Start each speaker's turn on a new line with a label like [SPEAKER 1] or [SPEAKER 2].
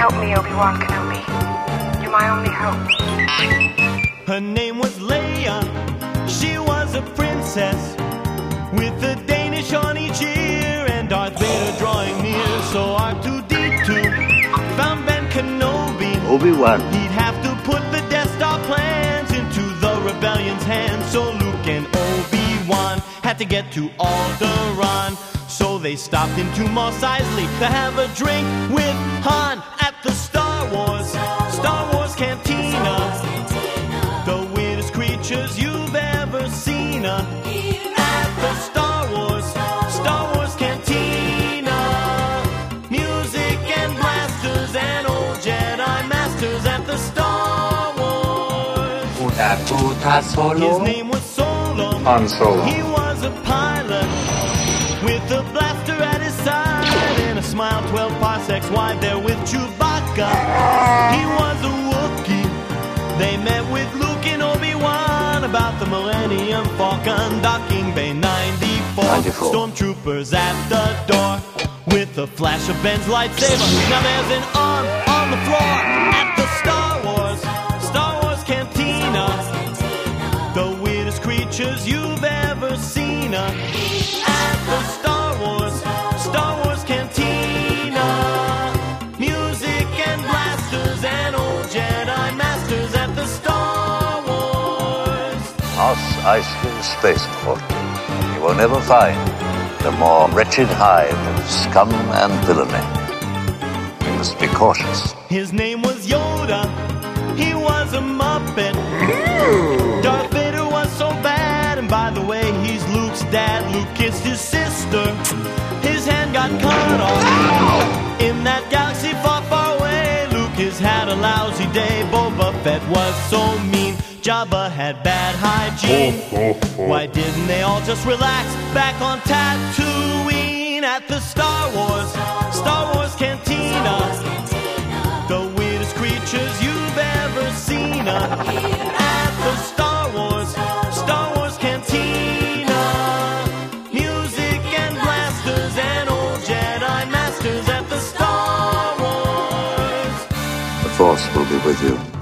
[SPEAKER 1] Help me, Obi-Wan Kenobi. You're my only hope.
[SPEAKER 2] Her name was Leia. She was a princess with a Danish on each ear and Darth Vader drawing near. So R2-D2 found Ben Kenobi.
[SPEAKER 3] Obi-Wan.
[SPEAKER 2] He'd have to put the Death Star plans into the rebellion's hands. So Luke and Obi-Wan had to get to Alderaan. So they stopped into Mos Eisley to have a drink with Han at the Star Wars Cantina. The weirdest creatures you've ever seen at the Star Wars Cantina. Music and blasters and old Jedi masters at the Star Wars. His name was Solo.
[SPEAKER 3] Han Solo.
[SPEAKER 2] He was a pilot with a blaster at his side and a smile 12 parsecs wide there with Chewbacca. He was a Wookiee. They met with Luke and Obi-Wan about the Millennium Falcon docking Bay 94. Stormtroopers at the door with the flash of Ben's lightsaber. Now there's an arm on the floor at the Star Wars Cantina. The weirdest creatures you've ever seen at the Star Wars Cantina. Music and blasters and old Jedi masters at the Star Wars.
[SPEAKER 3] Mos Eisley Spaceport. You will never find the more wretched hive of scum and villainy. You must be cautious.
[SPEAKER 2] His name was Yoda. He was a Muppet. Darth Vader was so bad, and by the way, he's Luke's dad. Luke kissed his sister. His hand got cut off in that galaxy far, far away. Luke has had a lousy day. Boba Fett was so mean. Jabba had bad hygiene. Why didn't they all just relax back on Tatooine at the Star Wars Cantina? The weirdest creatures you've ever seen at the Star Wars Cantina. Music and blasters and old Jedi masters at the Star Wars.
[SPEAKER 3] The Force will be with you.